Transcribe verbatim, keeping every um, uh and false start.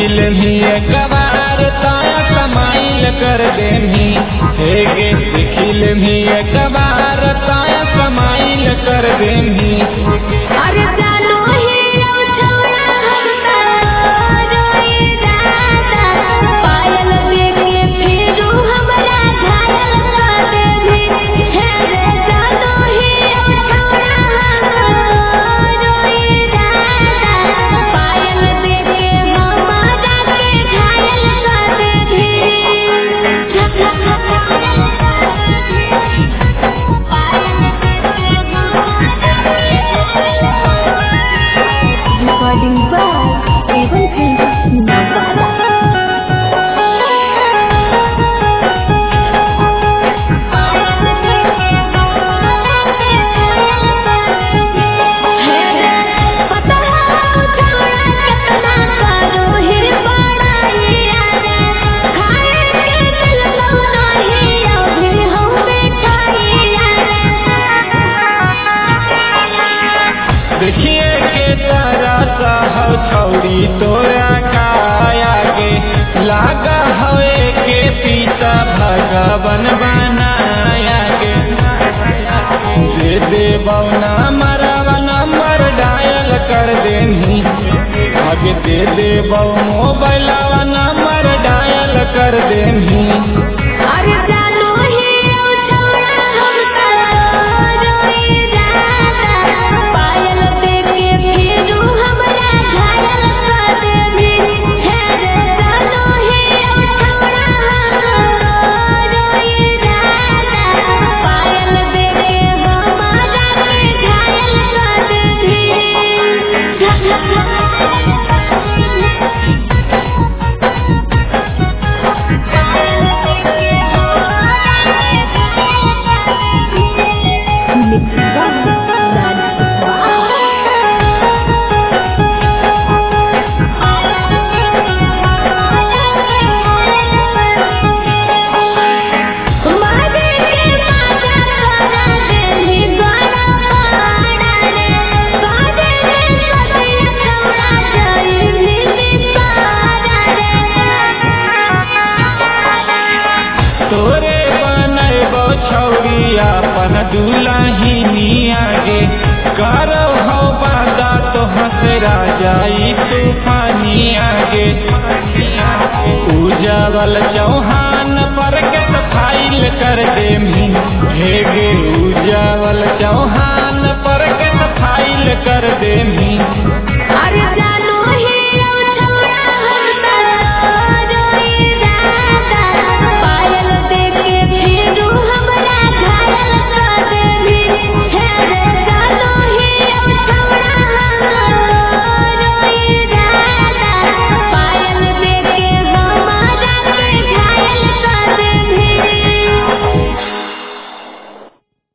देखिल भी एक बार ताया समाइल कर देनी हेगे देखिल भी एक बार ताया समाइल कर देनी। अरे जानो ही छोड़ा रोई दादा पायल देके फिरू हमरा घायल कर देनी हे रे जानो ही छोड़ा रोई दादा पायल देके हमरा के घायल कर देनी। Recording by Evan Films, Nevada. देखिए के तारा साहब छौरी तोरा काया के लागा हवे के पिता भगवान बनाया के दे दे बौना मरवा नंबर डायल कर देनी आगे दे दे बौ मोबाइलवा नंबर डायल कर देनी। अरे जानो ही छोड़ा रोई दादा पायल देके फिरू हमरा घायल कर देनी हे रे जानो ही छोड़ा रोई दादा पायल देके हमरा के घायल कर देनी। तोरे बनैबो छौरी अपन दुल्हिनी आगे करो हो वादा तो हंसरा जाई तूफानी आगे उजावल चौहान पर के फाइल कर देमी हेगे उजावल चौहान पर के फाइल कर देमी।